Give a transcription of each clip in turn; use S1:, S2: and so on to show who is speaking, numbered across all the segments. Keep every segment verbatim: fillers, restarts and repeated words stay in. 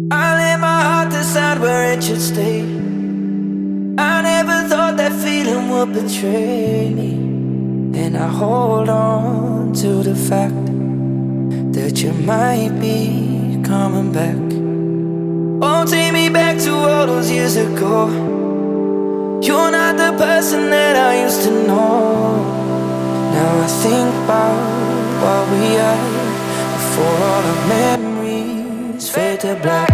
S1: I let my heart decide where it should stay. I never thought that feeling would betray me, and I hold on to the fact that you might be coming back. Oh, take me back to all those years ago. You're not the person that I used to know. Now I think about what we had before all the memories fade to black.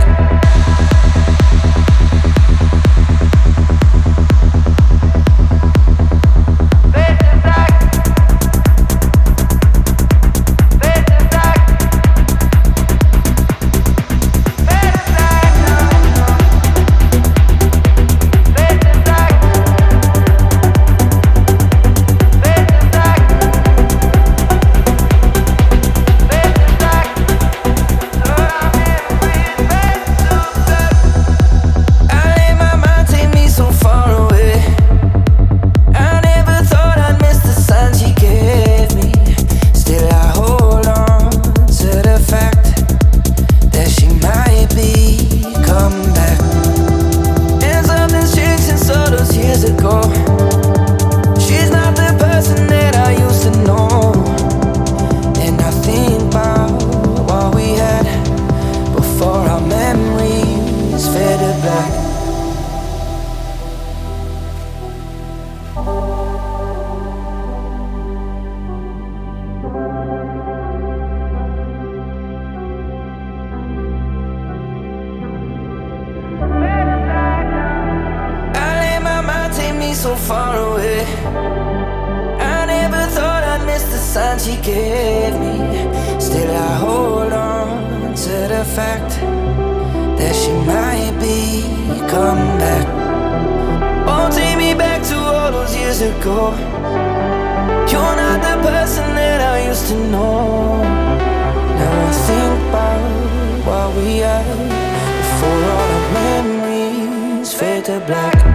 S1: So far away, I never thought I'd miss the sign she gave me. Still I hold on to the fact that she might be coming back. Oh, take me back to all those years ago. You're not the person that I used to know. Now I think about what we had before all the memories fade to black.